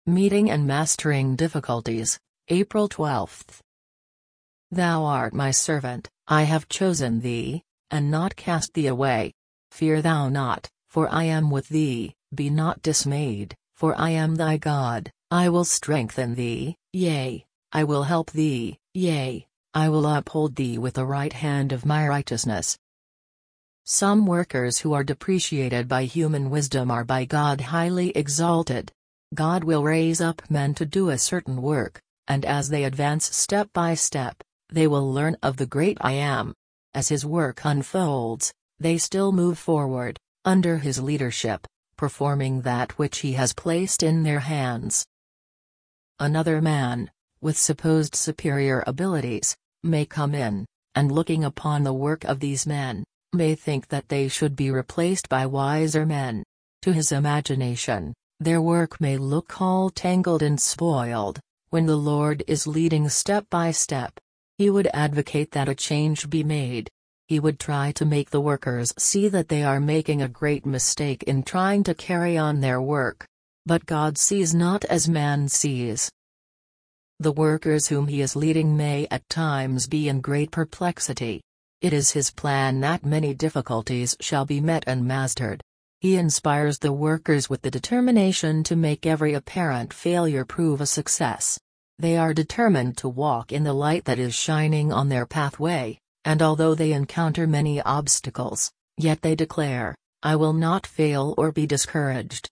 Meeting and Mastering Difficulties, April 12. Thou art my servant, I have chosen thee, and not cast thee away. Fear thou not, for I am with thee, be not dismayed, for I am thy God, I will strengthen thee, yea, I will help thee, yea, I will uphold thee with the right hand of my righteousness. Some workers who are depreciated by human wisdom are by God highly exalted. God will raise up men to do a certain work, and as they advance step by step, they will learn of the great I Am. As his work unfolds, they still move forward, under his leadership, performing that which he has placed in their hands. Another man, with supposed superior abilities, may come in, and looking upon the work of these men, may think that they should be replaced by wiser men. To his imagination, their work may look all tangled and spoiled, when the Lord is leading step by step. He would advocate that a change be made. He would try to make the workers see that they are making a great mistake in trying to carry on their work. But God sees not as man sees. The workers whom he is leading may at times be in great perplexity. It is his plan that many difficulties shall be met and mastered. He inspires the workers with the determination to make every apparent failure prove a success. They are determined to walk in the light that is shining on their pathway, and although they encounter many obstacles, yet they declare, I will not fail or be discouraged.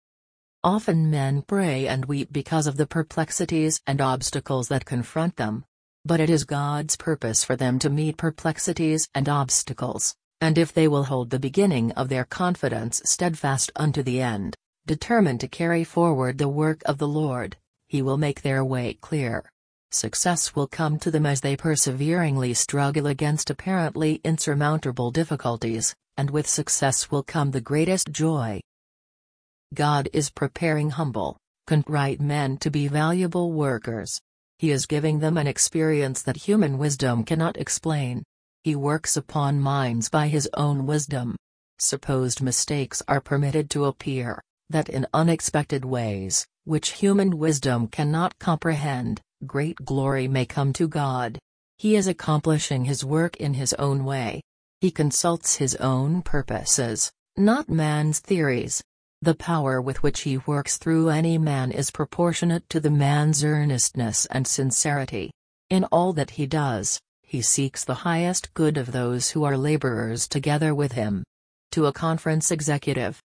Often men pray and weep because of the perplexities and obstacles that confront them. But it is God's purpose for them to meet perplexities and obstacles, and if they will hold the beginning of their confidence steadfast unto the end, determined to carry forward the work of the Lord, he will make their way clear. Success will come to them as they perseveringly struggle against apparently insurmountable difficulties, and with success will come the greatest joy. God is preparing humble, contrite men to be valuable workers. He is giving them an experience that human wisdom cannot explain. He works upon minds by his own wisdom. Supposed mistakes are permitted to appear, that in unexpected ways, which human wisdom cannot comprehend, great glory may come to God. He is accomplishing his work in his own way. He consults his own purposes, not man's theories. The power with which he works through any man is proportionate to the man's earnestness and sincerity. In all that he does, he seeks the highest good of those who are laborers together with him. To a conference executive,